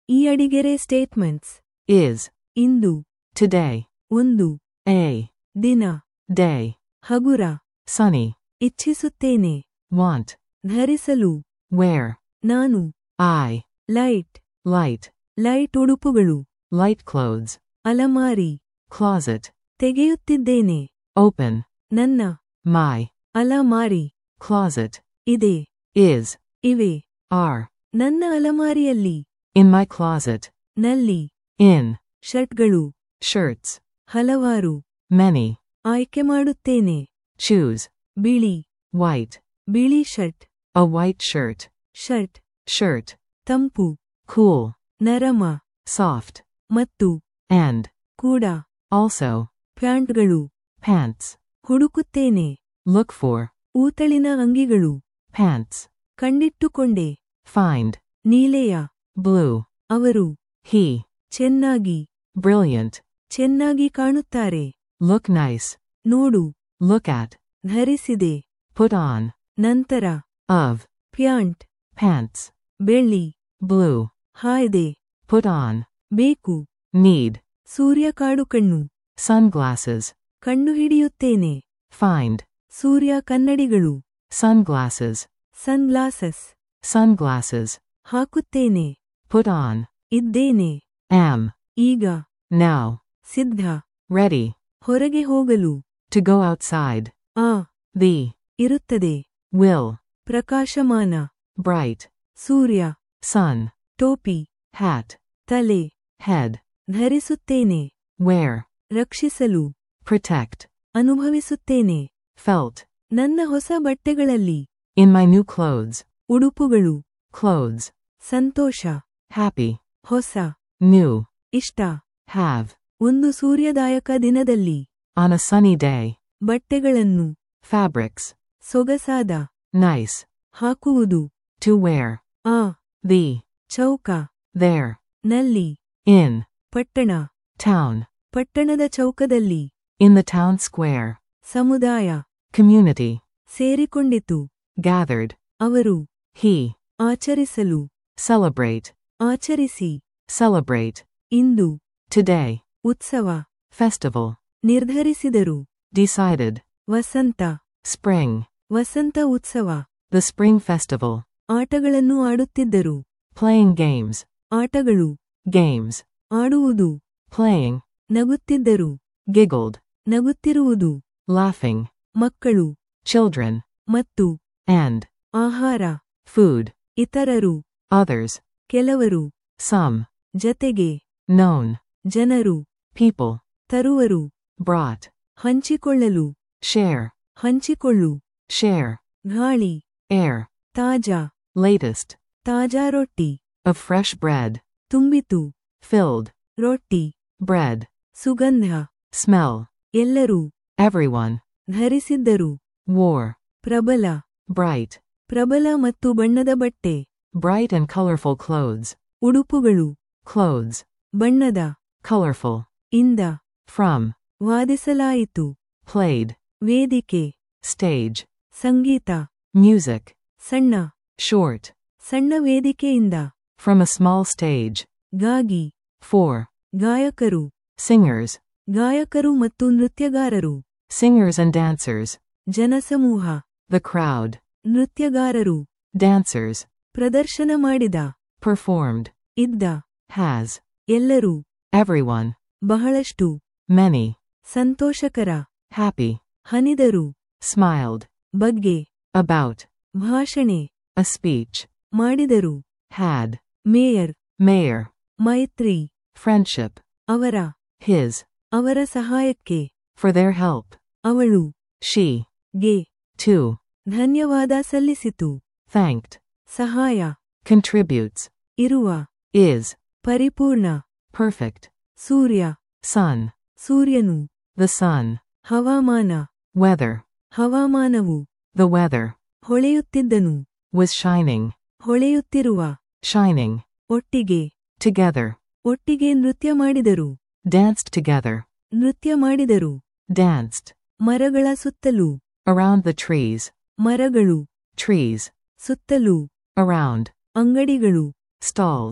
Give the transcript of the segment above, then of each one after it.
ಈ ಅಡಿಗೆರೆ statements is, ಇಂದು today, ಒಂದು a, ದಿನ day, ಹಗುರ sunny, ಇಚ್ಛಿಸುತ್ತೇನೆ want, ಧರಿಸಲು wear, ನಾನು I, ಲೈಟ್ light, ಲೈಟ್ ಉಡುಪುಗಳು light clothes, ಅಲಮಾರಿ closet, ತೆಗೆಯುತ್ತಿದ್ದೇನೆ open, ನನ್ನ my, ಅಲಮಾರಿ closet, ಇದೆ is, ಇವೆ are, ನನ್ನ ಅಲಮಾರಿಯಲ್ಲಿ in my closet, ನಲ್ಲಿ in, ಶರ್ಟ್ಗಳು shirts, ಹಲವಾರು many, ಆಯ್ಕೆ ಮಾಡುತ್ತೇನೆ choose, ಬಿಳಿ white, ಬಿಳಿ shirt a white shirt, shirt shirt, ತಂಪು cool, ನರಮ soft, ಮತ್ತು and, ಕೂಡ also, ಪ್ಯಾಂಟ್ಗಳು pants, ಹುಡುಕುತ್ತೇನೆ look for, ಊತಳಿನ ಅಂಗಿಗಳು pants, ಕಂಡಿಟ್ಟುಕೊಂಡೆ find, ನೀಲೆಯ blue, ಅವರು he, ಚೆನ್ನಾಗಿ brilliant, ಚೆನ್ನಾಗಿ ಕಾಣುತ್ತಾರೆ look nice, ನೋಡು look at, ಧರಿಸಿದೆ put on, ನಂತರ of, ಪ್ಯಾಂಟ್ pants, ಬೆಳ್ಳಿ blue, ಹಾಯ್ದೆ put on, ಬೇಕು need, ಸೂರ್ಯ ಕಾಡುಕಣ್ಣು sunglasses, ಕಂಡುಹಿಡಿಯುತ್ತೇನೆ find, ಸೂರ್ಯ ಕನ್ನಡಿಗಳು sunglasses, ಸನ್ಗ್ಲಾಸಸ್ sunglasses, ಹಾಕುತ್ತೇನೆ put on, ಇದ್ದೇನೆ am, ಈಗ now, ಸಿದ್ಧ ready, ಹೊರಗೆ ಹೋಗಲು to go outside, ಆ the, ಇರುತ್ತದೆ will, ಪ್ರಕಾಶಮಾನ bright, ಸೂರ್ಯ sun, ಟೋಪಿ hat, ತಲೆ head, ಧರಿಸುತ್ತೇನೆ wear, ರಕ್ಷಿಸಲು protect, ಅನುಭವಿಸುತ್ತೇನೆ felt, ನನ್ನ ಹೊಸ ಬಟ್ಟೆಗಳಲ್ಲಿ in my new clothes, ಉಡುಪುಗಳು clothes, ಸಂತೋಷ happy, ಹೊಸ new, ಇಷ್ಟ have, ಒಂದು ಸೂರ್ಯದಾಯಕ ದಿನದಲ್ಲಿ on a sunny day, ಬಟ್ಟೆಗಳನ್ನು fabrics, ಸೊಗಸಾದ nice, ಹಾಕುವುದು to wear, ಆ the, ಚೌಕ there, ನಲ್ಲಿ in, ಪಟ್ಟಣ town, ಪಟ್ಟಣದ ಚೌಕದಲ್ಲಿ in the town square, ಸಮುದಾಯ community, ಸೇರಿಕೊಂಡಿತು gathered, ಅವರು he, ಆಚರಿಸಲು celebrate, ಆಚರಿಸಿ celebrate, ಇಂದು today, ಉತ್ಸವ festival, ನಿರ್ಧರಿಸಿದರು decided, ವಸಂತ spring, ವಸಂತ ಉತ್ಸವ the spring festival, ಆಟಗಳನ್ನು ಆಡುತ್ತಿದ್ದರು playing games, ಆಟಗಳು games, ಆಡುವುದು playing, ನಗುತ್ತಿದ್ದರು giggled, ನಗುತ್ತಿರುವುದು laughing, ಮಕ್ಕಳು children, ಮತ್ತು and, ಆಹಾರ food, ಇತರರು others, ಕೆಲವರು some, ಜತೆಗೆ known, ಜನರು people, ತರುವರು brought, ಹಂಚಿಕೊಳ್ಳಲು share, ಹಂಚಿಕೊಳ್ಳು share, ಗಾಳಿ air, ತಾಜಾ latest, ತಾಜಾ ರೊಟ್ಟಿ of fresh bread, ತುಂಬಿತು filled, ರೊಟ್ಟಿ bread, ಸುಗಂಧ smell, ಎಲ್ಲರೂ everyone, ಧರಿಸಿದ್ದರು wore, ಪ್ರಬಲ bright, ಪ್ರಬಲ ಮತ್ತು ಬಣ್ಣದ ಬಟ್ಟೆ bright and colorful clothes, ಉಡುಪುಗಳು clothes, ಬಣ್ಣದ colorful, ಇಂದ from, ವಾದಿಸಲಾಯಿತು played, ವೇದಿಕೆ stage, ಸಂಗೀತ music, ಸಣ್ಣ short, ಸಣ್ಣ ವೇದಿಕೆಯಿಂದ from a small stage, ಗಾಗಿ for, ಗಾಯಕರು singers, ಗಾಯಕರು ಮತ್ತು ನೃತ್ಯಗಾರರು singers and dancers, ಜನಸಮೂಹ the crowd, ನೃತ್ಯಗಾರರು dancers, ಪ್ರದರ್ಶನ ಮಾಡಿದ performed, ಇದ್ದ has, ಎಲ್ಲರೂ everyone, ಬಹಳಷ್ಟು many, ಸಂತೋಷಕರ happy, ಹನಿದರು smiled, ಬಗ್ಗೆ about, ಭಾಷಣೆ a speech, ಮಾಡಿದರು had, ಮೇಯರ್ mayor, ಮೈತ್ರಿ friendship, ಅವರ his, ಅವರ ಸಹಾಯಕ್ಕೆ for their help, ಅವಳು she, ಗೆ to, ಧನ್ಯವಾದ ಸಲ್ಲಿಸಿತು thanked, ಸಹಾಯ contributes, ಇರುವ is, ಪರಿಪೂರ್ಣ perfect, ಸೂರ್ಯ sun, ಸೂರ್ಯನು the sun, ಹವಾಮಾನ weather, ಹವಾಮಾನವು the weather, ಹೊಳೆಯುತ್ತಿದ್ದನು was shining, ಹೊಳೆಯುತ್ತಿರುವ shining, ಒಟ್ಟಿಗೆ together, ಒಟ್ಟಿಗೆ ನೃತ್ಯ ಮಾಡಿದರು danced together, ನೃತ್ಯ ಮಾಡಿದರು danced, ಮರಗಳ ಸುತ್ತಲೂ around the trees, ಮರಗಳು trees, ಸುತ್ತಲೂ around, ಅಂಗಡಿಗಳು stalls,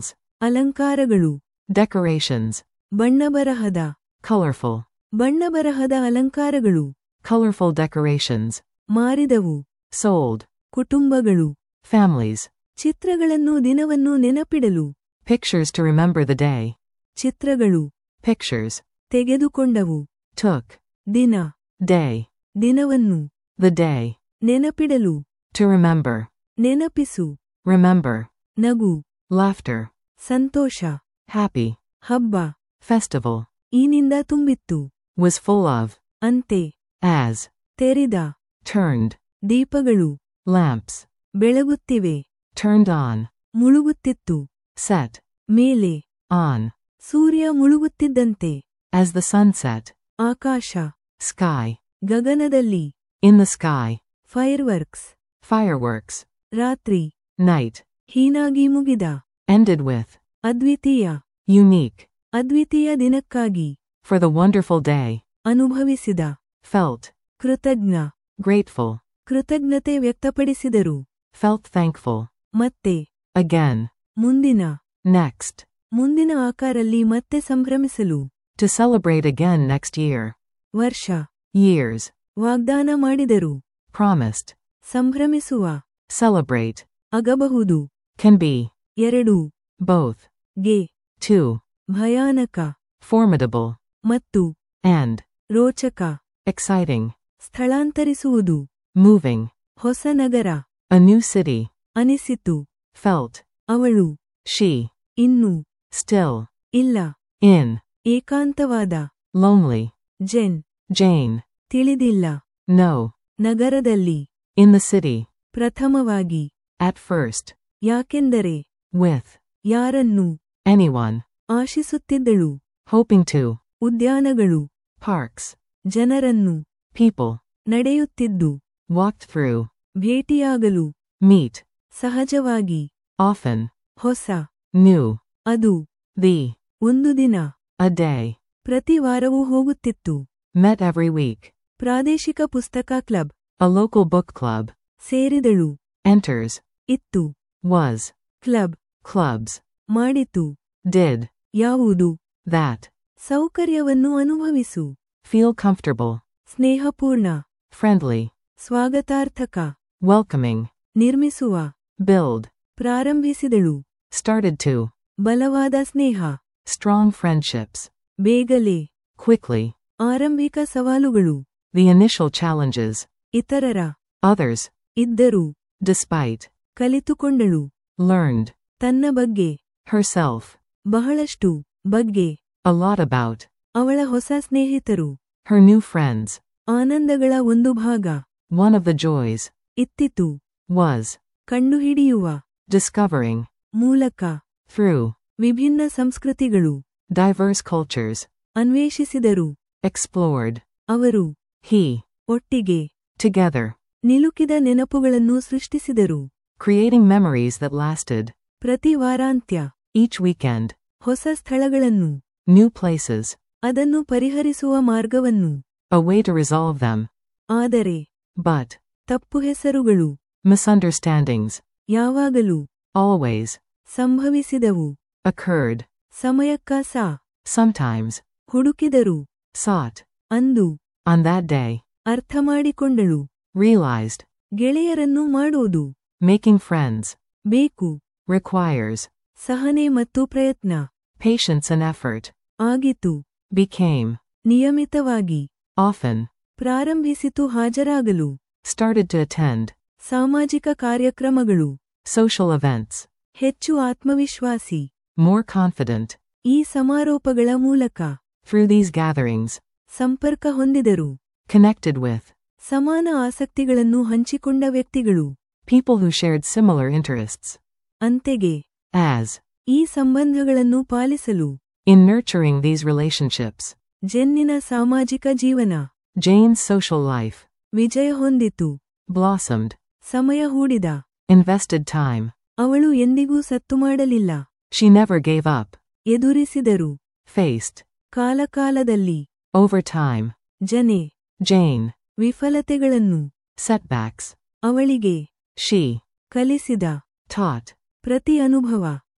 ಅಲಂಕಾರಗಳು. Decorations. ಬಣ್ಣಬರಹದ. Colorful. ಬಣ್ಣಬರಹದ ಅಲಂಕಾರಗಳು. Colorful decorations. ಮಾರಿದವು. Sold. ಕುಟುಂಬಗಳು. Families. ಚಿತ್ರಗಳನ್ನು ದಿನವನ್ನು ನೆನಪಿಡಲು. Pictures to remember the day. ಚಿತ್ರಗಳು. Pictures. ತೆಗೆದುಕೊಂಡವು. Took. ದಿನ. Day. ದಿನವನ್ನು. The day. ನೆನಪಿಡಲು. To remember. ನೆನಪಿಸು. Remember. ನಗು. Laughter. ಸಂತೋಷ. Happy. ಹಬ್ಬ. Festival. ಈನಿಂದ ತುಂಬಿತ್ತು. Was full of. ಅಂತೆ. As. ತೆರೆದ. Turned. ದೀಪಗಳು. Lamps. ಬೆಳಗುತ್ತಿವೆ. Turned on. ಮುಳುಗುತ್ತಿತ್ತು. Set. ಮೇಲೆ. On. Surya ಮುಳುಗುತ್ತಿದ್ದಂತೆ. As the sun set. Akash. Sky. ಗಗನದಲ್ಲಿ. In the sky. ಫೈರ್ವರ್ಕ್ಸ್. Fireworks. ರಾತ್ರಿ. Night. ಹೀನಾಗಿ ಮುಗಿದ. Ended with. ಅದ್ವಿತೀಯ. Unique. ಅದ್ವಿತೀಯ ದಿನಕ್ಕಾಗಿ. For the wonderful day. ಅನುಭವಿಸಿದ. Felt. ಕೃತಜ್ಞ. Grateful. ಕೃತಜ್ಞತೆ ವ್ಯಕ್ತಪಡಿಸಿದರು. Felt thankful. ಮತ್ತೆ. Again. ಮುಂದಿನ. Next. ಮುಂದಿನ ಆಕಾರಲ್ಲಿ ಮತ್ತೆ ಸಂಭ್ರಮಿಸಲು. To celebrate again next year. ವರ್ಷ. Years. ವಾಗ್ದಾನ ಮಾಡಿದರು. Promised. ಸಂಭ್ರಮಿಸುವ. Celebrate. ಆಗಬಹುದು. Can be. ಎರಡು. Both. ಗೆ. Two. ಭಯಾನಕ. Formidable. ಮತ್ತು. And. ರೋಚಕ. Exciting. ಸ್ಥಳಾಂತರಿಸುವುದು. Moving. ಹೊಸ ನಗರ. A new city. ಅನಿಸಿತು. Felt. ಅವಳು. She. ಇನ್ನು. Still. ಇಲ್ಲ. In. ಏಕಾಂತವಾದ. Lonely. ಜೆನ್. Jane. ತಿಳಿದಿಲ್ಲ. No. ನಗರದಲ್ಲಿ. In the city. ಪ್ರಥಮವಾಗಿ. At first. ಯಾಕೆಂದರೆ. With. ಯಾರನ್ನು. Anyone. ಆಶಿಸುತ್ತಿದ್ದಳು. Hoping to. ಉದ್ಯಾನಗಳು. Parks. ಜನರನ್ನು. People. ನಡೆಯುತ್ತಿದ್ದು. Walked through. ಭೇಟಿಯಾಗಲು. Meet. ಸಹಜವಾಗಿ. Often. ಹೊಸ. New. ಅದು. The. ಒಂದು ದಿನ. A day. ಪ್ರತಿ ವಾರವೂ ಹೋಗುತ್ತಿತ್ತು. Met every week. ಪ್ರಾದೇಶಿಕ ಪುಸ್ತಕ club. A local book club. ಸೇರಿದಳು. Enters. ಇತ್ತು. Was. ಕ್ಲಬ್. Clubs. ಮಾಡಿತು. Did. ಯಾವುದು. That. ಸೌಕರ್ಯವನ್ನು ಅನುಭವಿಸು. Feel comfortable. ಸ್ನೇಹಪೂರ್ಣ. Friendly. ಸ್ವಾಗತಾರ್ಥಕ. Welcoming. ನಿರ್ಮಿಸುವ. Build. ಪ್ರಾರಂಭಿಸಿದಳು. Started to. ಬಲವಾದ ಸ್ನೇಹ. Strong friendships. ಬೇಗನೆ. Quickly. ಆರಂಭಿಕ ಸವಾಲುಗಳು. The initial challenges. ಇತರರ. Others. ಇದ್ದರು. Despite. ಕಲಿತುಕೊಂಡಳು. Learned. ತನ್ನ ಬಗ್ಗೆ. Herself. ಬಹಳಷ್ಟು. ಬಗ್ಗೆ. A lot about. ಅವಳ ಹೊಸ ಸ್ನೇಹಿತರು. Her new friends. ಆನಂದಗಳ ಒಂದು ಭಾಗ. One of the joys. ಇತ್ತಿತು. Was. ಕಂಡುಹಿಡಿಯುವ. Discovering. ಮೂಲಕ. Through. ವಿಭಿನ್ನ ಸಂಸ್ಕೃತಿಗಳು. Diverse cultures. ಅನ್ವೇಷಿಸಿದರು. Explored. ಅವರು. He. ಒಟ್ಟಿಗೆ. Together. ನಿಲುಕಿದ ನೆನಪುಗಳನ್ನು ಸೃಷ್ಟಿಸಿದರು. Creating memories that lasted. ಪ್ರತಿ ವಾರಾಂತ್ಯ. Each weekend. ಹೊಸ ಸ್ಥಳಗಳನ್ನು. New places. ಅದನ್ನು ಪರಿಹರಿಸುವ ಮಾರ್ಗವನ್ನು. A way to resolve them. ಆದರೆ. But. ತಪ್ಪು ಹೆಸರುಗಳು. Misunderstandings. ಯಾವಾಗಲೂ. Always. ಸಂಭವಿಸಿದವು. Occurred. ಸಮಯಕ್ಕ ಸಾ. Sometimes. ಹುಡುಕಿದರು. Sought. ಅಂದು. On that day. ಅರ್ಥಮಾಡಿಕೊಂಡಳು. Realized. ಗೆಳೆಯರನ್ನು ಮಾಡೋದು. Making friends. ಬೇಕು. Requires. ಸಹನೆ ಮತ್ತು ಪ್ರಯತ್ನ. Patience and effort. ಆಗಿತು. Became. ನಿಯಮಿತವಾಗಿ. Often. ಪ್ರಾರಂಭಿಸಿತು ಹಾಜರಾಗಲು. Started to attend. ಸಾಮಾಜಿಕ ಕಾರ್ಯಕ್ರಮಗಳು. Social events. ಹೆಚ್ಚು ಆತ್ಮವಿಶ್ವಾಸಿ. More confident. ಈ ಸಮಾರೋಪಗಳ ಮೂಲಕ. Through these gatherings. ಸಂಪರ್ಕ ಹೊಂದಿದರು. Connected with. ಸಮಾನ ಆಸಕ್ತಿಗಳನ್ನು ಹಂಚಿಕೊಂಡ ವ್ಯಕ್ತಿಗಳು. People who shared similar interests. ಅಂತೆಗೆ. As. ಈ ಸಂಬಂಧಗಳನ್ನು ಪಾಲಿಸಲು. In nurturing these relationships. ಜೆನ್ನಿನ ಸಾಮಾಜಿಕ ಜೀವನ. Jane's social life. ವಿಜಯ ಹೊಂದಿತು. Blossomed. ಸಮಯ ಹೂಡಿದ. Invested time. ಅವಳು ಎಂದಿಗೂ ಸತ್ತು ಮಾಡಲಿಲ್ಲ. She never gave up. ಎದುರಿಸಿದರು. Faced. ಕಾಲಕಾಲದಲ್ಲಿ. Over time. ಜನೆ. Jane. ವಿಫಲತೆಗಳನ್ನು. Setbacks. ಅವಳಿಗೆ. She. ಕಲಿಸಿದ. Taught. ಪ್ರತಿ ಅನುಭವ.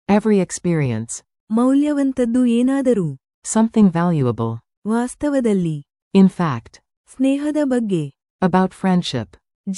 Every experience. ಮೌಲ್ಯವಂತದ್ದು ಏನಾದರೂ. Something valuable. ವಾಸ್ತವದಲ್ಲಿ. In fact. ಸ್ನೇಹದ ಬಗ್ಗೆ. About friendship.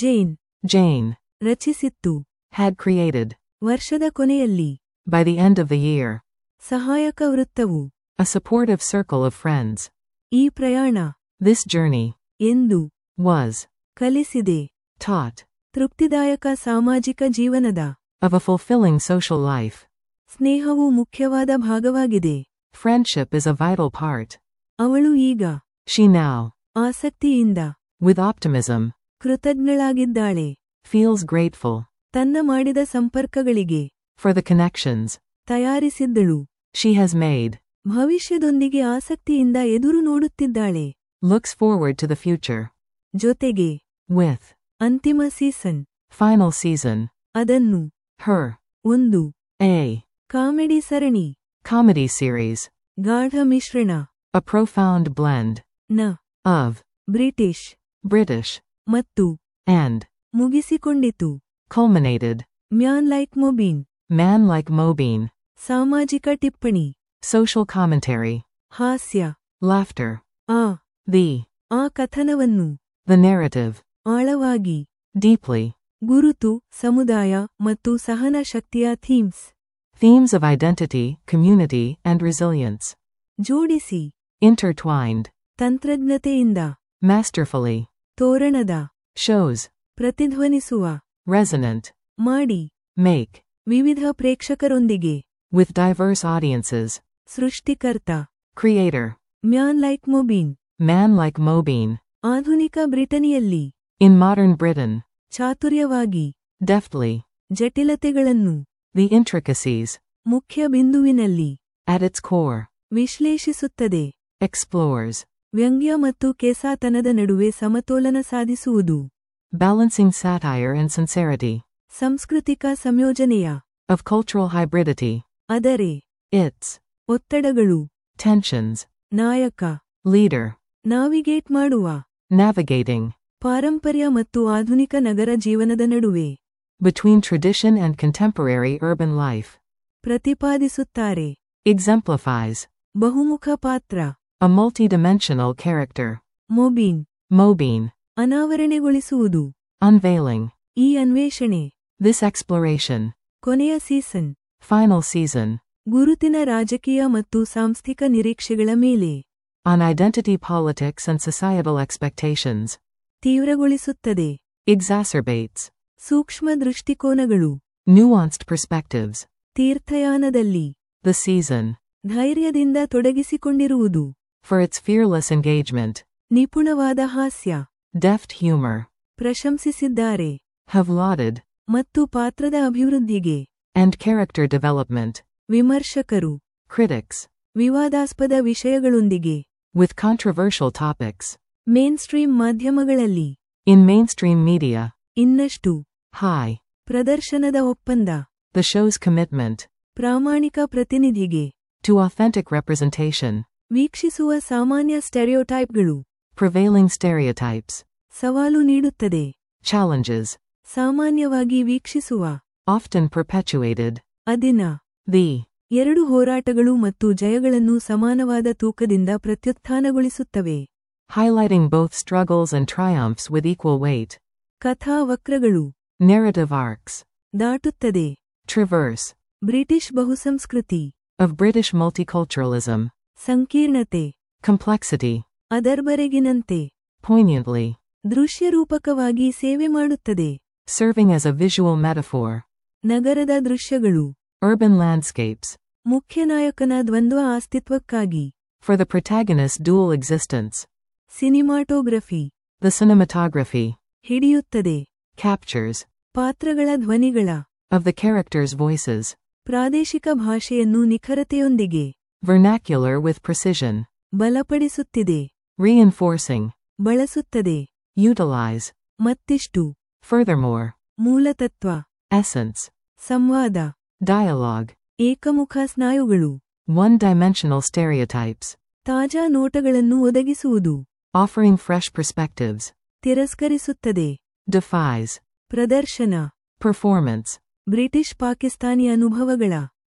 Jane ರಚಿಸಿತ್ತು. Had created. ವರ್ಷದ ಕೊನೆಯಲ್ಲಿ. By the end of the year. ಸಹಾಯಕ ವೃತ್ತವು. A supportive circle of friends. ಈ ಪ್ರಯಾಣ. This journey. ಎಂದು. Was. ಕಲಿಸಿದೆ. Taught. ತೃಪ್ತಿದಾಯಕ ಸಾಮಾಜಿಕ ಜೀವನದ. Of a fulfilling social life. ಸ್ನೇಹವು ಮುಖ್ಯವಾದ ಭಾಗವಾಗಿದೆ. Friendship is a vital part. ಅವಳು ಈಗ. She now. ಆಸಕ್ತಿಯಿಂದ. With optimism. ಕೃತಜ್ಞಳಾಗಿದ್ದಾಳೆ. Feels grateful. ತನ್ನ ಮಾಡಿದ ಸಂಪರ್ಕಗಳಿಗೆ. For the connections. ತಯಾರಿಸಿದ್ದಳು. She has made. ಭವಿಷ್ಯದೊಂದಿಗೆ ಆಸಕ್ತಿಯಿಂದ ಎದುರು ನೋಡುತ್ತಿದ್ದಾಳೆ. Looks forward to the future. ಜೊತೆಗೆ. With. ಅಂತಿಮ ಸೀಸನ್. Final season. ಅದನ್ನು. Her. ಒಂದು. A. ಕಾಮಿಡಿ ಸರಣಿ. Comedy series. ಗಾಢ ಮಿಶ್ರಣ. A profound blend. ನ. Of. ಬ್ರಿಟಿಷ್. British. ಮತ್ತು. And. ಮುಗಿಸಿಕೊಂಡಿತು. Culminated. Man Like Mobeen. Man like Mobeen. ಸಾಮಾಜಿಕ ಟಿಪ್ಪಣಿ. Social commentary. ಹಾಸ್ಯ. Laughter. ಆ. The. ಆ ಕಥನವನ್ನು. The narrative. ಆಳವಾಗಿ. Deeply. ಗುರುತು, ಸಮುದಾಯ ಮತ್ತು ಸಹನ ಶಕ್ತಿಯ themes. Themes of identity, community, and resilience. ಜೋಡಿಸಿ. Intertwined. ತಂತ್ರಜ್ಞತೆಯಿಂದ. Masterfully. ತೋರಣದ. Shows. ಪ್ರತಿಧ್ವನಿಸುವ. Resonant. ಮಾಡಿ. Make. ವಿವಿಧ ಪ್ರೇಕ್ಷಕರೊಂದಿಗೆ. With diverse audiences. ಸೃಷ್ಟಿಕರ್ತ. Creator. Man Like Mobeen. Man like Mobeen. ಆಧುನಿಕ ಬ್ರಿಟನಿಯಲ್ಲಿ. In modern Britain. ಚಾತುರ್ಯವಾಗಿ. Deftly. ಜಟಿಲತೆಗಳನ್ನು. The intricacies. ಮುಖ್ಯ ಬಿಂದುವಿನಲ್ಲಿ. At its core. ವಿಶ್ಲೇಷಿಸುತ್ತದೆ. Explores. ವ್ಯಂಗ್ಯ ಮತ್ತು ಕೆಸಾತನದ ನಡುವೆ ಸಮತೋಲನ ಸಾಧಿಸುವುದು. Balancing satire and sincerity. ಸಾಂಸ್ಕೃತಿಕ ಸಂಯೋಜನೆಯ. Of cultural hybridity. ಆದರೆ. Its. ಒತ್ತಡಗಳು. Tensions. ನಾಯಕ. Leader. ನಾವಿಗೇಟ್ ಮಾಡುವ. Navigating. ಪಾರಂಪರ್ಯ ಮತ್ತು ಆಧುನಿಕ ನಗರ ಜೀವನದ ನಡುವೆ. Between tradition and contemporary urban life. ಪ್ರತಿಪಾದಿಸುತ್ತಾರೆ. Exemplifies. ಬಹುಮುಖ ಪಾತ್ರ. A multidimensional character. ಮೊಬೀನ್. Mobeen. ಅನಾವರಣೆಗೊಳಿಸುವುದು. Unveiling. ಈ ಅನ್ವೇಷಣೆ. This exploration. ಕೊನೆಯ ಸೀಸನ್. Final season. ಗುರುತಿನ ರಾಜಕೀಯ ಮತ್ತು ಸಾಂಸ್ಥಿಕ ನಿರೀಕ್ಷೆಗಳ ಮೇಲೆ. On identity politics and societal expectations. ತೀವ್ರಗೊಳಿಸುತ್ತದೆ. Exacerbates. ಸೂಕ್ಷ್ಮ ದೃಷ್ಟಿಕೋನಗಳು. Nuanced perspectives. ತೀರ್ಥಯಾನದಲ್ಲಿ. The season. ಧೈರ್ಯದಿಂದ ತೊಡಗಿಸಿಕೊಂಡಿರುವುದು. For its fearless engagement. ನಿಪುಣವಾದ ಹಾಸ್ಯ. Deft humor. ಪ್ರಶಂಸಿಸಿದ್ದಾರೆ. Have lauded. ಮತ್ತು ಪಾತ್ರದ ಅಭಿವೃದ್ಧಿಗೆ. And character development. ವಿಮರ್ಶಕರು. Critics. ವಿವಾದಾಸ್ಪದ ವಿಷಯಗಳೊಂದಿಗೆ. With controversial topics. ಮೇನ್ಸ್ಟ್ರೀಮ್ ಮಾಧ್ಯಮಗಳಲ್ಲಿ. In mainstream media. ಇನ್ನಷ್ಟು. High. ಪ್ರದರ್ಶನದ ಒಪ್ಪಂದ. The show's commitment. ಪ್ರಾಮಾಣಿಕ ಪ್ರತಿನಿಧಿಗೆ. To authentic representation. ವೀಕ್ಷಿಸುವ ಸಾಮಾನ್ಯ ಸ್ಟೆರಿಯೋಟೈಪ್ಗಳು. Prevailing stereotypes. ಸವಾಲು ನೀಡುತ್ತದೆ. Challenges. ಸಾಮಾನ್ಯವಾಗಿ ವೀಕ್ಷಿಸುವ. Often perpetuated. ಅದಿನ. The. ಎರಡು ಹೋರಾಟಗಳು ಮತ್ತು ಜಯಗಳನ್ನು ಸಮಾನವಾದ ತೂಕದಿಂದ ಪ್ರತ್ಯುತ್ಥಾನಗೊಳಿಸುತ್ತವೆ. Highlighting both struggles and triumphs with equal weight. ಕಥಾ ವಕ್ರಗಳು. Narrative arcs. ದಾಟುತ್ತದೆ. Traverse. ಬ್ರಿಟಿಷ್ ಬಹುಸಂಸ್ಕೃತಿ. Of British multiculturalism. ಸಂಕೀರ್ಣತೆ. Complexity. ಅದರ್ಬರೆಗಿನಂತೆ. Poignantly. ದೃಶ್ಯರೂಪಕವಾಗಿ ಸೇವೆ ಮಾಡುತ್ತದೆ. Serving as a visual metaphor. ನಗರದ ದೃಶ್ಯಗಳು. Urban landscapes. ಮುಖ್ಯನಾಯಕನ ದ್ವಂದ್ವ ಅಸ್ತಿತ್ವಕ್ಕಾಗಿ. For the protagonist's dual existence. Cinematography. The cinematography. ಹಿಡಿಯುತ್ತದೆ. Captures. ಪಾತ್ರಗಳ ಧ್ವನಿಗಳ. Of the characters' voices. ಪ್ರಾದೇಶಿಕ ಭಾಷೆಯನ್ನು ನಿಖರತೆಯೊಂದಿಗೆ. Vernacular with precision. ಬಲಪಡಿಸುತ್ತಿದೆ. Reinforcing. ಬಳಸುತ್ತದೆ. Utilize. ಮತ್ತಿಷ್ಟು. Furthermore. ಮೂಲತತ್ವ. Essence. ಸಂವಾದ. Dialogue. ಏಕಮುಖ ಸ್ನಾಯುಗಳು. One-dimensional stereotypes. ತಾಜಾ ನೋಟಗಳನ್ನು ಒದಗಿಸುವುದು. Offering fresh perspectives. ತಿರಸ್ಕರಿಸುತ್ತದೆ. Defies. ಪ್ರದರ್ಶನ. Performance. ಬ್ರಿಟಿಷ್ ಪಾಕಿಸ್ತಾನಿ ಅನುಭವಗಳ.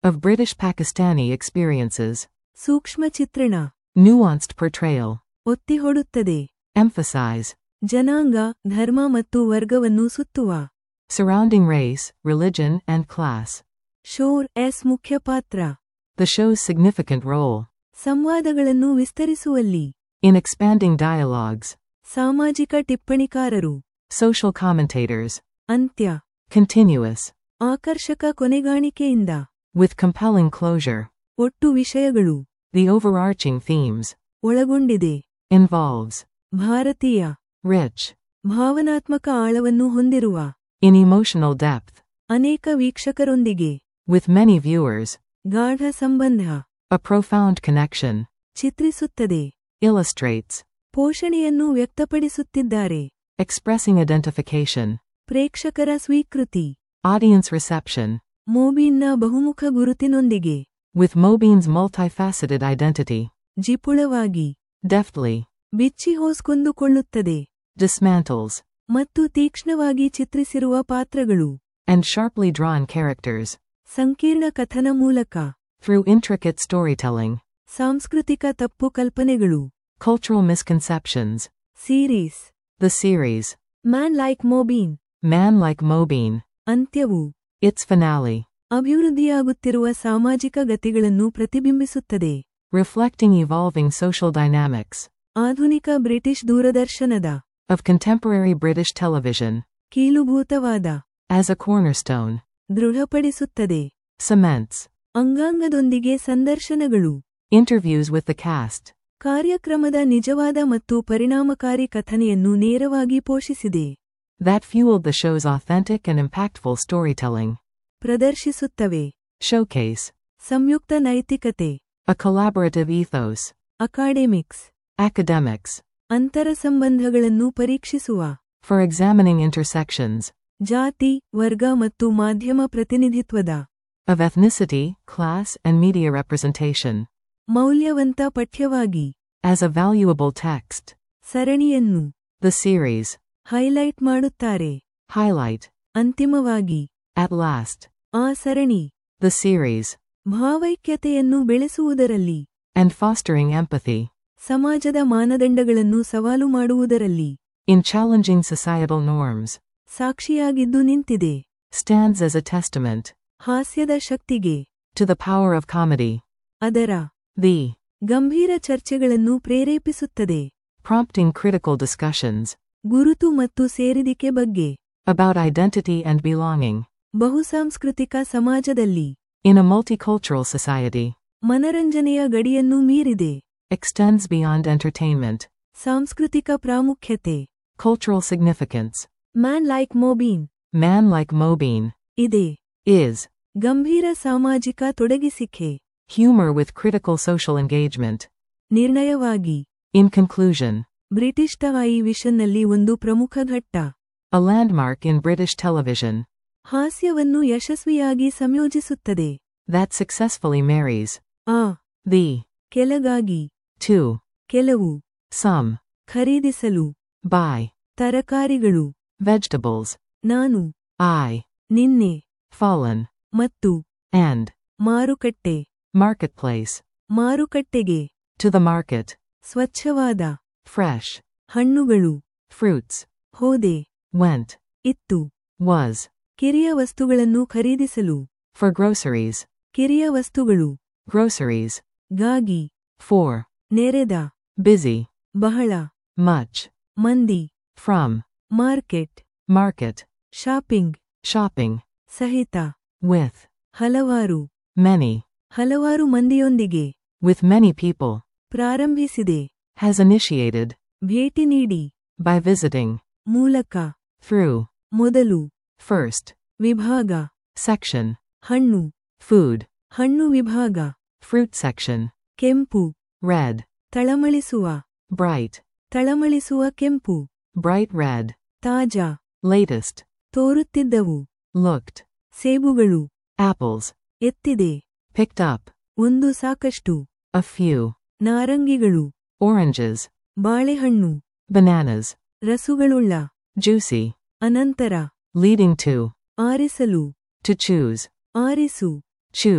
of British Pakistani experiences. ಸೂಕ್ಷ್ಮ ಚಿತ್ರಣ. Nuanced portrayal. ಒತ್ತಿಹೊಡುತ್ತದೆ. Emphasize. ಜನಾಂಗ, ಧರ್ಮ ಮತ್ತು ವರ್ಗವನ್ನು ಸುತ್ತುವ. Surrounding race, religion, and class. ಶೋರ್ ಎಸ್ ಮುಖ್ಯ ಪಾತ್ರ. The show's significant role. ಸಂವಾದಗಳನ್ನು ವಿಸ್ತರಿಸುವಲ್ಲಿ. In expanding dialogues. ಸಾಮಾಜಿಕ ಟಿಪ್ಪಣಿಕಾರರು. Social commentators. ಅಂತ್ಯ. Continuous. ಆಕರ್ಷಕ ಕೊನೆಗಾಣಿಕೆಯಿಂದ. With compelling closure. ಒಟ್ಟು ವಿಷಯಗಳು. The overarching themes. ಒಳಗೊಂಡಿದೆ. Involves. ಭಾರತೀಯ. Rich. ಭಾವನಾತ್ಮಕ ಆಳವನ್ನು ಹೊಂದಿರುವ. In emotional depth. ಅನೇಕ ವೀಕ್ಷಕರೊಂದಿಗೆ. With many viewers. ಗಾಢ ಸಂಬಂಧ. A profound connection. ಚಿತ್ರಿಸುತ್ತದೆ. Illustrates. ಪೋಷಣೆಯನ್ನು ವ್ಯಕ್ತಪಡಿಸುತ್ತಿದ್ದಾರೆ. Expressing identification. ಪ್ರೇಕ್ಷಕರ ಸ್ವೀಕೃತಿ. Audience reception. ಮೋಬೀನ್ನ ಬಹುಮುಖ ಗುರುತಿನೊಂದಿಗೆ. With Mobean's multifaceted identity. ಜಿಪುಳವಾಗಿ. Deftly. ಬಿಚ್ಚಿ ಹೋಸ್ಕೊಂದುಕೊಳ್ಳುತ್ತದೆ. Dismantles. ಮತ್ತು ತೀಕ್ಷ್ಣವಾಗಿ ಚಿತ್ರಿಸಿರುವ ಪಾತ್ರಗಳು. And sharply drawn characters. ಸಂಕೀರ್ಣ ಕಥನ ಮೂಲಕ. Through intricate storytelling. ಸಾಂಸ್ಕೃತಿಕ ತಪ್ಪು ಕಲ್ಪನೆಗಳು. Cultural misconceptions. Series. The series. Man Like Mobeen. Man Like Mobeen. ಅಂತ್ಯವು. Its finale. ಅಭಿವೃದ್ಧಿಯಾಗುತ್ತಿರುವ ಸಾಮಾಜಿಕ ಗತಿಗಳನ್ನು ಪ್ರತಿಬಿಂಬಿಸುತ್ತದೆ. Reflecting evolving social dynamics. ಆಧುನಿಕ ಬ್ರಿಟಿಷ್ ದೂರದರ್ಶನದ. Of contemporary British television. ಕೀಲುಭೂತವಾದ. As a cornerstone. ದೃಢಪಡಿಸುತ್ತದೆ. Cements. ಅಂಗಾಂಗದೊಂದಿಗೆ ಸಂದರ್ಶನಗಳು. Interviews with the cast. ಕಾರ್ಯಕ್ರಮದ ನಿಜವಾದ ಮತ್ತು ಪರಿಣಾಮಕಾರಿ ಕಥನೆಯನ್ನು ನೇರವಾಗಿ ಪೋಷಿಸಿದೆ. That fueled the show's authentic and impactful storytelling. ಪ್ರದರ್ಶಿಸುತ್ತವೆ. Showcase. ಸಂಯುಕ್ತ ನೈತಿಕತೆ. A collaborative ethos. Academics. Academics. ಅಂತರ ಸಂಬಂಧಗಳನ್ನು ಪರೀಕ್ಷಿಸುವ. For examining intersections. ಜಾತಿ, ವರ್ಗ ಮತ್ತು ಮಾಧ್ಯಮ ಪ್ರತಿನಿಧಿತ್ವದ. Of ethnicity, class, and media representation. ಮೌಲ್ಯವಂತ ಪಠ್ಯವಾಗಿ. As a valuable text. ಸರಣಿಯನ್ನು. The series. ಹೈಲೈಟ್ ಮಾಡುತ್ತಾರೆ. Highlight. ಅಂತಿಮವಾಗಿ. At last. ಆ ಸರಣಿ. The series. ಭಾವೈಕ್ಯತೆಯನ್ನು ಬೆಳೆಸುವುದರಲ್ಲಿ. And fostering empathy. ಸಮಾಜದ ಮಾನದಂಡಗಳನ್ನು ಸವಾಲು ಮಾಡುವುದರಲ್ಲಿ. In challenging societal norms. ಸಾಕ್ಷಿಯಾಗಿದ್ದು ನಿಂತಿದೆ. Stands as a testament. ಹಾಸ್ಯದ ಶಕ್ತಿಗೆ. To the power of comedy. ಅದರ. The. ಗಂಭೀರ ಚರ್ಚೆಗಳನ್ನು ಪ್ರೇರೇಪಿಸುತ್ತದೆ. Prompting critical discussions. ಗುರುತು ಮತ್ತು ಸೇರಿದಿಕೆ ಬಗ್ಗೆ. About identity and belonging. ಬಹುಸಾಂಸ್ಕೃತಿಕ ಸಮಾಜದಲ್ಲಿ. In a multicultural society. ಮನರಂಜನೆಯ ಗಡಿಯನ್ನು ಮೀರಿದೆ. Extends beyond entertainment. ಸಾಂಸ್ಕೃತಿಕ ಪ್ರಾಮುಖ್ಯತೆ. Cultural significance. Man Like Mobeen. Man Like Mobeen. ಇದೆ. Is. ಗಂಭೀರ ಸಾಮಾಜಿಕ ತೊಡಗಿಸಿಕೆ. Humor with critical social engagement. ನಿರ್ಣಯವಾಗಿ. In conclusion. ಬ್ರಿಟಿಷ್ ಟೆಲಿವಿಷನ್ನಲ್ಲಿ ಒಂದು ಪ್ರಮುಖ ಘಟ್ಟ. A landmark in British television. ಹಾಸ್ಯವನ್ನು ಯಶಸ್ವಿಯಾಗಿ ಸಂಯೋಜಿಸುತ್ತದೆ. That successfully marries. ಆ. The. ಕೆಳಗಾಗಿ. To. ಕೆಲವು. Some. ಖರೀದಿಸಲು. Buy. ತರಕಾರಿಗಳು. Vegetables. ನಾನು. I. ನಿನ್ನೆ. Fallen. ಮತ್ತು. And. ಮಾರುಕಟ್ಟೆ. Marketplace. ಮಾರುಕಟ್ಟೆಗೆ. To the market. ಸ್ವಚ್ಛವಾದ. Fresh. ಹಣ್ಣುಗಳು. Fruits. ಹೋದೆ. Went. ಇತ್ತು. Was. ಕಿರಿಯ ವಸ್ತುಗಳನ್ನು ಖರೀದಿಸಲು. For groceries. ಕಿರಿಯ ವಸ್ತುಗಳು. Groceries. ಗಾಗಿ. For. ನೆರೆದ. Busy. ಬಹಳ. Much. ಮಂದಿ. From. Market. Market. Shopping. Shopping. ಸಹಿತ. With. ಹಲವಾರು. Many. ಹಲವಾರು ಮಂದಿಯೊಂದಿಗೆ. With many people. ಪ್ರಾರಂಭಿಸಿದೆ. Has initiated. ಭೇಟಿ ನೀಡಿ. By visiting. ಮೂಲಕ. Through. ಮೊದಲು. First. ವಿಭಾಗ. Section. ಹಣ್ಣು. Food. ಹಣ್ಣು ವಿಭಾಗ. Fruit section. ಕೆಂಪು. Red. ತಳಮಳಿಸುವ. Bright. ತಳಮಳಿಸುವ ಕೆಂಪು. Bright red. ತಾಜಾ. Latest. ತೋರುತ್ತಿದ್ದವು. Looked. ಸೇಬುಗಳು. Apples. ಎತ್ತಿದೆ. Picked up. ಒಂದು ಸಾಕಷ್ಟು. A few. ನಾರಂಗಿಗಳು. Oranges. ಬಾಳೆಹಣ್ಣು. Bananas. ರಸುಗಳುಳ್ಳ. Juicy. ಅನಂತರ. Leading to. ಆರಿಸಲು. To choose. ಆರಿಸು. Choose.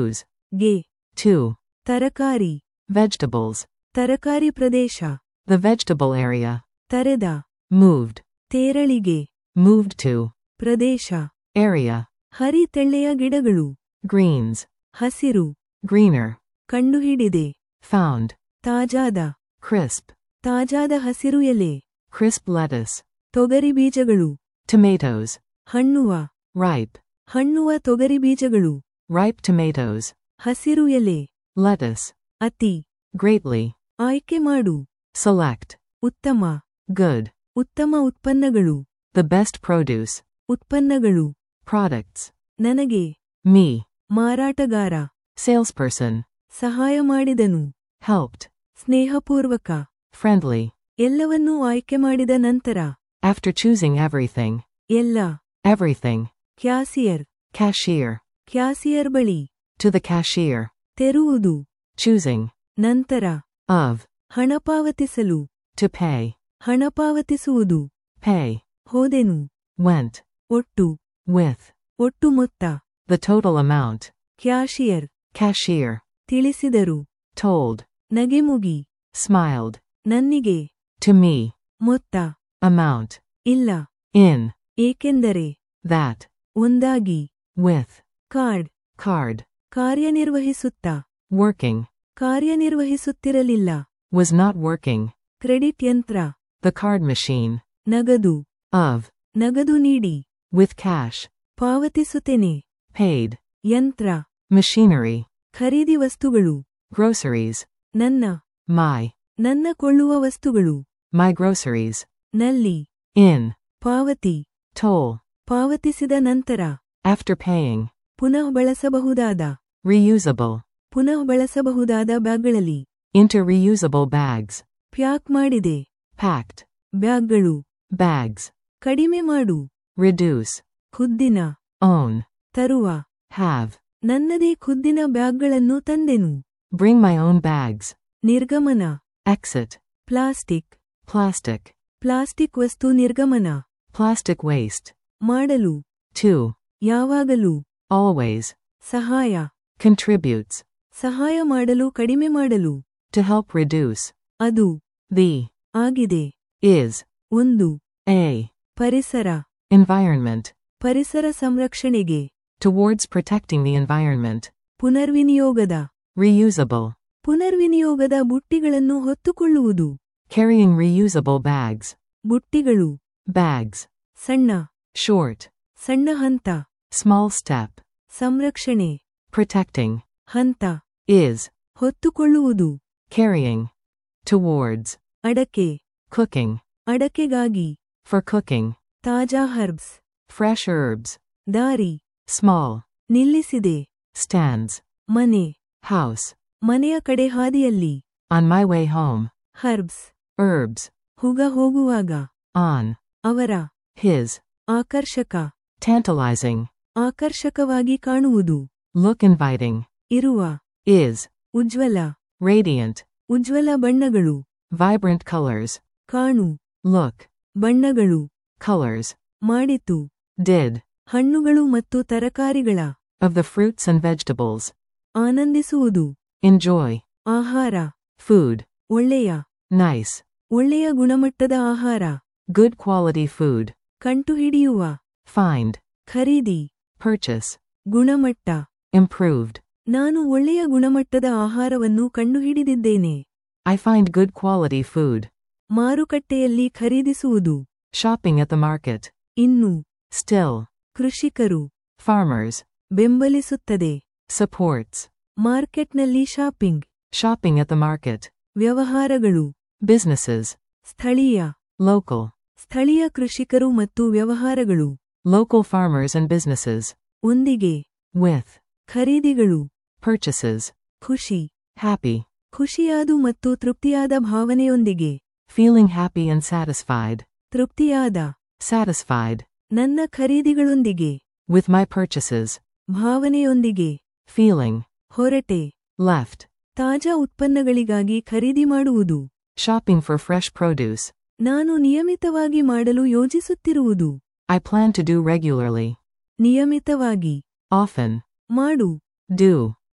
ಗೆ 2. ತರಕಾರಿ Vegetables. ತರಕಾರಿ ಪ್ರದೇಶ The vegetable area. ತರೆದ Moved. ತೇರಳಿಗೆ Moved to. Pradesh Area. ಹರಿ ತೆಳ್ಳೆಯ ಗಿಡಗಳು Greens. ಹಸಿರು Greener. ಕಂಡುಹಿಡಿದೆ Found. ತಾಜಾದ Crisp. ತಾಜಾದ ಹಸಿರು ಎಲೆ Crisp lettuce. ತೊಗರಿ ಬೀಜಗಳು Tomatoes. ಹಣ್ಣುವ Ripe. ಹಣ್ಣುವ ತೊಗರಿ ಬೀಜಗಳು Ripe tomatoes. ಹಸಿರು ಎಲೆ Lettuce. ಅತಿ Greatly. ಆಯ್ಕೆ ಮಾಡು Select. ಉತ್ತಮ Good. ಉತ್ತಮ ಉತ್ಪನ್ನಗಳು The best produce. ಉತ್ಪನ್ನಗಳು Products. ನನಗೆ Me. ಮಾರಾಟಗಾರ Salesperson. ಸಹಾಯ ಮಾಡಿದನು Helped. ಸ್ನೇಹಪೂರ್ವಕ Friendly. ಎಲ್ಲವನ್ನೂ ಆಯ್ಕೆ ಮಾಡಿದ ನಂತರ After choosing everything. ಎಲ್ಲ Everything. Cashier Cashier. ಕ್ಯಾಸಿಯರ್ ಬಳಿ To the cashier. ತೆರುವುದು Choosing. ನಂತರ Of. ಹಣ ಪಾವತಿಸಲು To pay. ಹಣ ಪಾವತಿಸುವುದು Pay. ಹೋದೆನು Went. ಒಟ್ಟು With. ಒಟ್ಟು ಮೊತ್ತ The total amount. Cashier Cashier. ತಿಳಿಸಿದರು Told. ನಗೆಮುಗಿ Smiled. ನನ್ನಿಗೆ To me. ಮೊತ್ತ Amount. ಇಲ್ಲ In. ಏಕೆಂದರೆ That. ಒಂದಾಗಿ With. Card Card. ಕಾರ್ಯನಿರ್ವಹಿಸುತ್ತಾ Working. ಕಾರ್ಯನಿರ್ವಹಿಸುತ್ತಿರಲಿಲ್ಲ Was not working. ಕ್ರೆಡಿಟ್ ಯಂತ್ರ The card machine. ನಗದು Of. ನಗದು ನೀಡಿ With cash. ಪಾವತಿಸುತ್ತೇನೆ Paid. ಯಂತ್ರ Machinery. ಖರೀದಿ ವಸ್ತುಗಳು Groceries. ನನ್ನ My. ನನ್ನ ಕೊಳ್ಳುವ ವಸ್ತುಗಳು My groceries. ನಲ್ಲಿ In. ಪಾವತಿ Toll. ಪಾವತಿಸಿದ ನಂತರ After paying. ಪುನಃ ಬಳಸಬಹುದಾದ Reusable. ಪುನಃ ಬಳಸಬಹುದಾದ ಬ್ಯಾಗ್ಗಳಲ್ಲಿ Into reusable bags. ಪ್ಯಾಕ್ ಮಾಡಿದೆ Packed. ಬ್ಯಾಗ್ಗಳು Bags. ಕಡಿಮೆ ಮಾಡು Reduce. ಖುದ್ದಿನ Own. ತರುವ Have. ನನ್ನದೇ ಖುದ್ದಿನ ಬ್ಯಾಗ್ಗಳನ್ನು ತಂದೆನು Bring my own bags. ನಿರ್ಗಮನ Exit. Plastic Plastic. ಪ್ಲಾಸ್ಟಿಕ್ ವಸ್ತು ನಿರ್ಗಮನ Plastic waste. ಮಾಡಲು To. ಯಾವಾಗಲೂ Always. ಸಹಾಯ Contributes. ಸಹಾಯ ಮಾಡಲು ಕಡಿಮೆ ಮಾಡಲು To help reduce. ಅದು The. ಆಗಿದೆ Is. ಒಂದು A. ಪರಿಸರ Environment. ಪರಿಸರ ಸಂರಕ್ಷಣೆಗೆ Towards protecting the environment. ಪುನರ್ವಿನಿಯೋಗದ Reusable. ಪುನರ್ವಿನಿಯೋಗದ ಬುಟ್ಟಿಗಳನ್ನು ಹೊತ್ತುಕೊಳ್ಳುವುದು Carrying reusable bags. ಬುಟ್ಟಿಗಳು Bags. ಸಣ್ಣ Short. ಸಣ್ಣ ಹಂತ Small step. ಸಂರಕ್ಷಣೆ Protecting. ಹಂತ Is. ಹೊತ್ತುಕೊಳ್ಳುವುದು Carrying. Towards. ಅಡಕೆ Cooking. ಅಡಕೆಗಾಗಿ For cooking. ತಾಜಾ ಹರ್ಬ್ಸ್ Fresh herbs. ದಾರಿ Small. ನಿಲ್ಲಿಸಿದೆ Stands. ಮನೆ House. ಮನೆಯ ಕಡೆ ಹಾದಿಯಲ್ಲಿ On my way home. Herbs Herbs. ಹುಗ ಹೋಗುವಾಗ On. ಅವರ His. ಆಕರ್ಷಕ Tantalizing. ಆಕರ್ಷಕವಾಗಿ ಕಾಣುವುದು Look inviting. ಇರುವ Is. Ujjwala Radiant. ಉಜ್ವಲ ಬಣ್ಣಗಳು Vibrant colors. ಕಾಣು Look. ಬಣ್ಣಗಳು Colors. ಮಾಡಿತು Did. ಹಣ್ಣುಗಳು ಮತ್ತು ತರಕಾರಿಗಳ Of the fruits and vegetables. ಆನಂದಿಸುವುದು Enjoy. ಆಹಾರ Food. ಒಳ್ಳೆಯ Nice. ಒಳ್ಳೆಯ ಗುಣಮಟ್ಟದ ಆಹಾರ Good quality food. ಕಂಟುಹಿಡಿಯುವ Find. ಖರೀದಿ Purchase. ಗುಣಮಟ್ಟ Improved. ನಾನು ಒಳ್ಳೆಯ ಗುಣಮಟ್ಟದ ಆಹಾರವನ್ನು ಕಂಡುಹಿಡಿದಿದ್ದೇನೆ I find good quality food. ಮಾರುಕಟ್ಟೆಯಲ್ಲಿ ಖರೀದಿಸುವುದು Shopping at the market. ಇನ್ನು Still. ಕೃಷಿಕರು Farmers. ಬೆಂಬಲಿಸುತ್ತದೆ Supports. ಮಾರ್ಕೆಟ್ನಲ್ಲಿ shopping Shopping at the market. ವ್ಯವಹಾರಗಳು Businesses. ಸ್ಥಳೀಯ Local. ಸ್ಥಳೀಯ ಕೃಷಿಕರು ಮತ್ತು ವ್ಯವಹಾರಗಳು Local farmers and businesses. ಒಂದಿಗೆ With. ಖರೀದಿಗಳು Purchases. ಖುಷಿ Happy. ಖುಷಿಯಾದು ಮತ್ತು ತೃಪ್ತಿಯಾದ ಭಾವನೆಯೊಂದಿಗೆ Feeling happy and satisfied. ತೃಪ್ತಿಯಾದ Satisfied. ನನ್ನ ಖರೀದಿಗಳೊಂದಿಗೆ With my purchases. ಭಾವನೆಯೊಂದಿಗೆ Feeling. ಹೊರಟೆ Left. ತಾಜಾ ಉತ್ಪನ್ನಗಳಿಗಾಗಿ ಖರೀದಿ ಮಾಡುವುದು Shopping for fresh produce. ನಾನು ನಿಯಮಿತವಾಗಿ ಮಾಡಲು ಯೋಜಿಸುತ್ತಿರುವುದು I plan to do regularly. ನಿಯಮಿತವಾಗಿ Often. ಮಾಡು Do.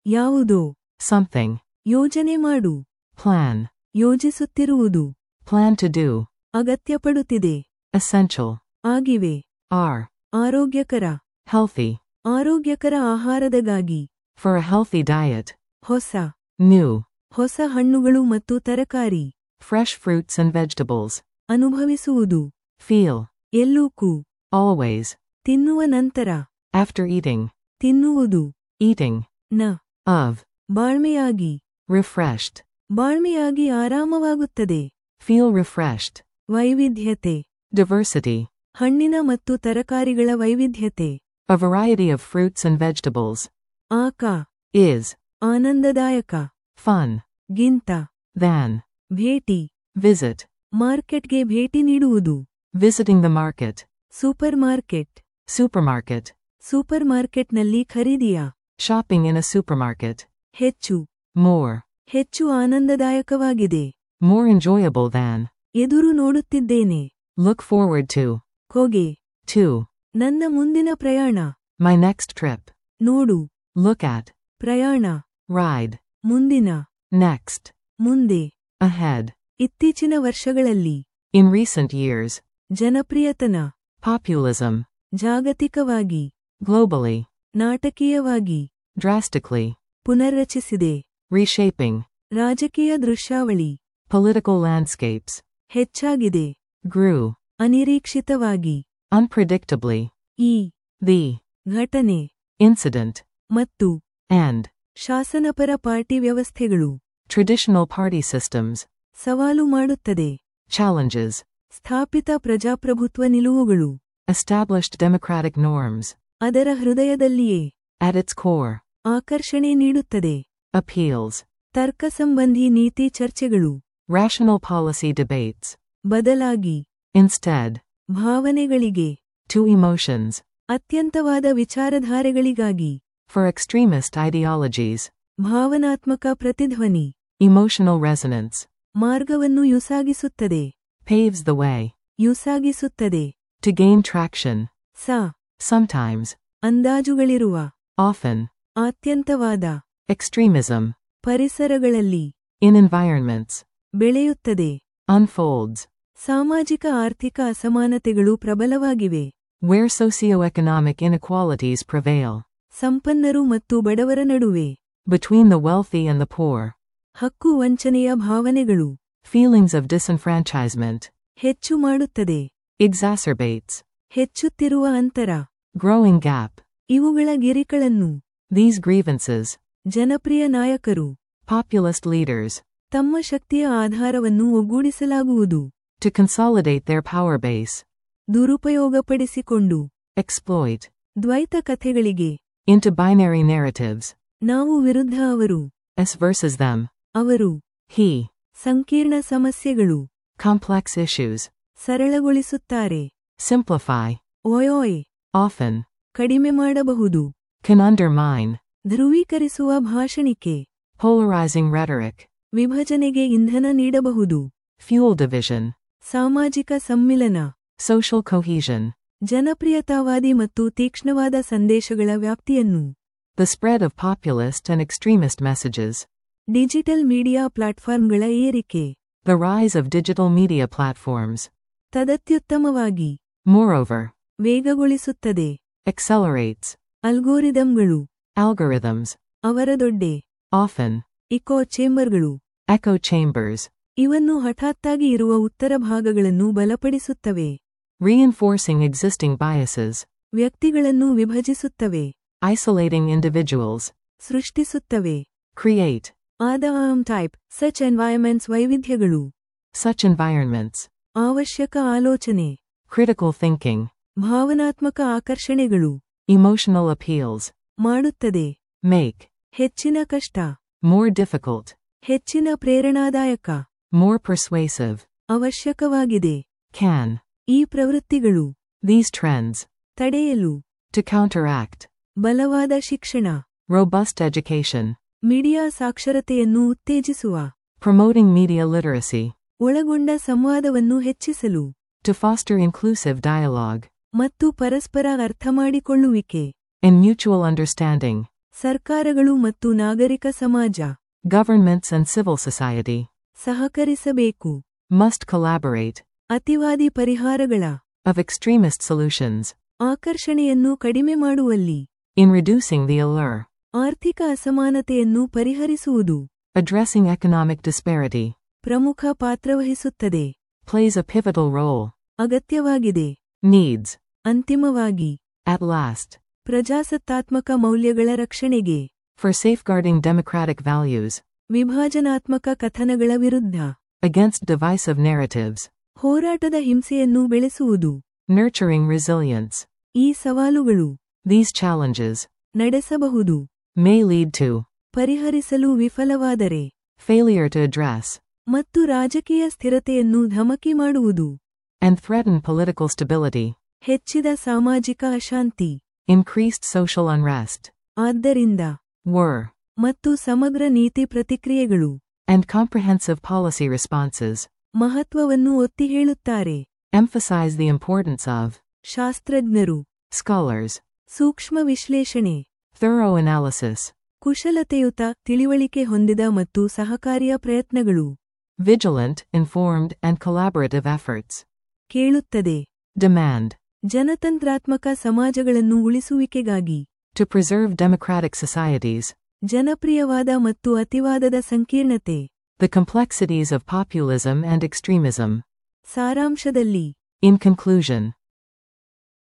ಯಾವುದೋ. something, ಯೋಜನೆ ಮಾಡು. plan, ಯೋಜಿಸುತ್ತಿರುವುದು. plan to do, ಅಗತ್ಯಪಡುತ್ತಿದೆ. essential, ಆಗಿವೆ. are, ಆರೋಗ್ಯಕರ. healthy, ಆರೋಗ್ಯಕರ ಆಹಾರದಗಾಗಿ. for a healthy diet, ಹೊಸ. new, ಹೊಸ ಹಣ್ಣುಗಳು ಮತ್ತು ತರಕಾರಿ. fresh fruits and vegetables, ಅನುಭವಿಸುವುದು. feel, ಎಲ್ಲೂಕು. always, ತಿನ್ನುವ ನಂತರ. after eating, ತಿನ್ನುವುದು. eating, ನ. of, ಬಾಳ್ಮೆಯಾಗಿ. refreshed, ಬಾಳ್ಮೆಯಾಗಿ ಆರಾಮವಾಗುತ್ತದೆ. feel refreshed, ವೈವಿಧ್ಯತೆ. diversity, ಹಣ್ಣಿನ ಮತ್ತು ತರಕಾರಿಗಳ ವೈವಿಧ್ಯತೆ. a variety of fruits and vegetables, ಆಕ. is, ಆನಂದದಾಯಕ. fun, ಗಿಂತ. than, ಭೇಟಿ. visit, ಮಾರ್ಕೆಟ್ಗೆ ಭೇಟಿ ನೀಡುವುದು. visiting the market, supermarket. supermarket, ಸೂಪರ್ ಮಾರ್ಕೆಟ್ನಲ್ಲಿ ಖರೀದಿಯ. shopping in a supermarket, ಹೆಚ್ಚು. more, ಹೆಚ್ಚು ಆನಂದದಾಯಕವಾಗಿದೆ. more enjoyable than, ಎದುರು ನೋಡುತ್ತಿದ್ದೇನೆ. look forward to, ಕೊಗೆ. to, ನನ್ನ ಮುಂದಿನ ಪ್ರಯಾಣ. my next trip, ನೋಡು. look at, ಪ್ರಯಾಣ. ride, ಮುಂದಿನ. next, ಮುಂದೆ. ahead, ಇತ್ತೀಚಿನ ವರ್ಷಗಳಲ್ಲಿ. in recent years, ಜನಪ್ರಿಯತನ. populism, ಜಾಗತಿಕವಾಗಿ. globally, ನಾಟಕೀಯವಾಗಿ. drastically, ಪುನರ್ರಚಿಸಿದೆ. reshaping, ರಾಜಕೀಯ ದೃಶ್ಯಾವಳಿ. political landscapes, ಹೆಚ್ಚಾಗಿದೆ. grew, ಅನಿರೀಕ್ಷಿತವಾಗಿ. unpredictably, ಈ. the, ಘಟನೆ. incident, ಮತ್ತು. and, ಶಾಸನಪರ ಪಾರ್ಟಿ ವ್ಯವಸ್ಥೆಗಳು. traditional party systems, ಸವಾಲು ಮಾಡುತ್ತದೆ. challenges, ಸ್ಥಾಪಿತ ಪ್ರಜಾಪ್ರಭುತ್ವ ನಿಲುವುಗಳು. established democratic norms, ಅದರ ಹೃದಯದಲ್ಲಿಯೇ. at its core, ಆಕರ್ಷಣೆ ನೀಡುತ್ತದೆ. appeals, ತರ್ಕಸಂಬಂಧಿ ನೀತಿ ಚರ್ಚೆಗಳು. rational policy debates, ಬದಲಾಗಿ. instead, ಭಾವನೆಗಳಿಗೆ. to emotions, ಅತ್ಯಂತವಾದ ವಿಚಾರಧಾರೆಗಳಿಗಾಗಿ. for extremist ideologies, ಭಾವನಾತ್ಮಕ ಪ್ರತಿಧ್ವನಿ. emotional resonance, ಮಾರ್ಗವನ್ನು ಯುಸಾಗಿಸುತ್ತದೆ. paves the way, ಯುಸಾಗಿಸುತ್ತದೆ. to gain traction, ಸ. sometimes, ಅಂದಾಜುಗಳಿರುವ. often, ಆತ್ಯಂತವಾದ. extremism, ಪರಿಸರಗಳಲ್ಲಿ. in environments, ಬೆಳೆಯುತ್ತದೆ. unfolds, ಸಾಮಾಜಿಕ ಆರ್ಥಿಕ ಅಸಮಾನತೆಗಳು ಪ್ರಬಲವಾಗಿವೆ. where socioeconomic inequalities prevail, ಸಂಪನ್ನರು ಮತ್ತು ಬಡವರ ನಡುವೆ. between the wealthy and the poor, ಹಕ್ಕು ವಂಚನೆಯ ಭಾವನೆಗಳು. feelings of disenfranchisement, ಹೆಚ್ಚು ಮಾಡುತ್ತದೆ. exacerbates, ಹೆಚ್ಚುತ್ತಿರುವ ಅಂತರ. growing gap, ಇವುಗಳ ಗಿರಿಗಳನ್ನು. these grievances, ಜನಪ್ರಿಯ ನಾಯಕರು. populist leaders, ತಮ್ಮ ಶಕ್ತಿಯ ಆಧಾರವನ್ನು ಒಗ್ಗೂಡಿಸಲಾಗುವುದು. to consolidate their power base, ದುರುಪಯೋಗಪಡಿಸಿಕೊಂಡು. exploit, Dvaita ಕಥೆಗಳಿಗೆ. into binary narratives, ನಾವು ವಿರುದ್ಧ ಅವರು. us versus them, ಅವರು. he, ಸಂಕೀರ್ಣ ಸಮಸ್ಯೆಗಳು. complex issues, ಸರಳಗೊಳಿಸುತ್ತಾರೆ. simplify, ಓಯೋಯ್. often, ಕಡಿಮೆ ಮಾಡಬಹುದು. can undermine, ಧ್ರುವೀಕರಿಸುವ ಭಾಷಣಿಕೆ. polarizing rhetoric, ವಿಭಜನೆಗೆ ಇಂಧನ ನೀಡಬಹುದು. fuel division, ಸಾಮಾಜಿಕ ಸಮ್ಮಿಲನ. social cohesion, ಜನಪ್ರಿಯತಾವಾದಿ ಮತ್ತು ತೀಕ್ಷ್ಣವಾದ ಸಂದೇಶಗಳ ವ್ಯಾಪ್ತಿಯನ್ನು. the spread of populist and extremist messages, digital media ಪ್ಲಾಟ್ಫಾರ್ಮ್ಗಳ ಏರಿಕೆ. the rise of digital media platforms, ತದತ್ಯುತ್ತಮವಾಗಿ. moreover, ವೇಗಗೊಳಿಸುತ್ತದೆ. accelerates, ಅಲ್ಗೋರಿದಮ್ಗಳು. algorithms, ಅವರ ದೊಡ್ಡೆ. often, ಇಕೋ ಚೇಂಬರ್ಗಳು. echo chambers, ಇವನ್ನು ಹಠಾತ್ತಾಗಿ ಇರುವ ಉತ್ತರ ಭಾಗಗಳನ್ನು ಬಲಪಡಿಸುತ್ತವೆ. reinforcing existing biases, ವ್ಯಕ್ತಿಗಳನ್ನು ವಿಭಜಿಸುತ್ತವೆ. isolating individuals, ಸೃಷ್ಟಿಸುತ್ತವೆ. create, ಆದಾಮ್ ಟೈಪ್ ಸಚ್ ಎನ್ವೈರನ್ಮೆಂಟ್ಸ್ ವೈವಿಧ್ಯಗಳು. such environments, ಅವಶ್ಯಕ ಆಲೋಚನೆ. critical thinking, ಭಾವನಾತ್ಮಕ ಆಕರ್ಷಣೆಗಳು. emotional appeals, ಮಾಡುತ್ತದೆ. make, ಹೆಚ್ಚಿನ ಕಷ್ಟ. more difficult, ಹೆಚ್ಚಿನ ಪ್ರೇರಣಾದಾಯಕ. more persuasive, ಅವಶ್ಯಕವಾಗಿದೆ. can, ಈ ಪ್ರವೃತ್ತಿಗಳು. these trends, ತಡೆಯಲು. to counteract, ಬಲವಾದ ಶಿಕ್ಷಣ. robust education, ಮೀಡಿಯಾ ಸಾಕ್ಷರತೆಯನ್ನು ಉತ್ತೇಜಿಸುವ. promoting media literacy, ಒಳಗೊಂಡ ಸಂವಾದವನ್ನು ಹೆಚ್ಚಿಸಲು. to foster inclusive dialogue, ಮತ್ತು ಪರಸ್ಪರ ಅರ್ಥಮಾಡಿಕೊಳ್ಳುವಿಕೆ. and mutual understanding, ಸರ್ಕಾರಗಳು ಮತ್ತು ನಾಗರಿಕ ಸಮಾಜ Governments and civil society ಸಹಕರಿಸಬೇಕು. must collaborate. ಅತಿವಾದಿ ಪರಿಹಾರಗಳ Of extremist solutions. ಆಕರ್ಷಣೆಯನ್ನು ಕಡಿಮೆ ಮಾಡುವಲ್ಲಿ In reducing the allure. ಆರ್ಥಿಕ ಅಸಮಾನತೆಯನ್ನು ಪರಿಹರಿಸುವುದು Addressing economic disparity. ಪ್ರಮುಖ ಪಾತ್ರವಹಿಸುತ್ತದೆ. Plays a pivotal role. ಅಗತ್ಯವಾಗಿದೆ. Needs. ಅಂತಿಮವಾಗಿ At last. ಪ್ರಜಾಸತ್ತಾತ್ಮಕ ಮೌಲ್ಯಗಳ ರಕ್ಷಣೆಗೆ For safeguarding democratic values. ವಿಭಾಜನಾತ್ಮಕ ಕಥನಗಳ ವಿರುದ್ಧ Against divisive narratives. ಹೋರಾಟದ ಹಿಂಸೆಯನ್ನು ಬೆಳೆಸುವುದು Nurturing resilience. ಈ ಸವಾಲುಗಳು These challenges ನಡೆಸಬಹುದು. may lead to ಪರಿಹರಿಸಲು ವಿಫಲವಾದರೆ failure to address ಮತ್ತು ರಾಜಕೀಯ ಸ್ಥಿರತೆಯನ್ನು ಧಮಕಿ ಮಾಡುವುದು and threaten political stability. ಹೆಚ್ಚಿದ ಸಾಮಾಜಿಕ ಅಶಾಂತಿ Increased social unrest. ಆದ್ದರಿಂದ Were ಮತ್ತು ಸಮಗ್ರ ನೀತಿ ಪ್ರತಿಕ್ರಿಯೆಗಳು and comprehensive policy responses ಮಹತ್ವವನ್ನು ಒತ್ತಿ ಹೇಳುತ್ತಾರೆ. emphasize the importance of ಶಾಸ್ತ್ರಜ್ಞರು scholars, ಸೂಕ್ಷ್ಮ ವಿಶ್ಲೇಷಣೆ thorough analysis, ಕುಶಲತೆಯುತ ತಿಳಿವಳಿಕೆ ಹೊಂದಿದ ಮತ್ತು ಸಹಕಾರಿಯ ಪ್ರಯತ್ನಗಳು vigilant, informed, and collaborative efforts. ಕೇಳುತ್ತದೆ. Demand ಜನತಂತ್ರಾತ್ಮಕ ಸಮಾಜಗಳನ್ನು ಉಳಿಸುವಿಕೆಗಾಗಿ to preserve democratic societies. ಜನಪ್ರಿಯವಾದ ಮತ್ತು ಅತಿವಾದದ ಸಂಕೀರ್ಣತೆ The complexities of populism and extremism. ಸಾರಾಂಶದಲ್ಲಿ In conclusion,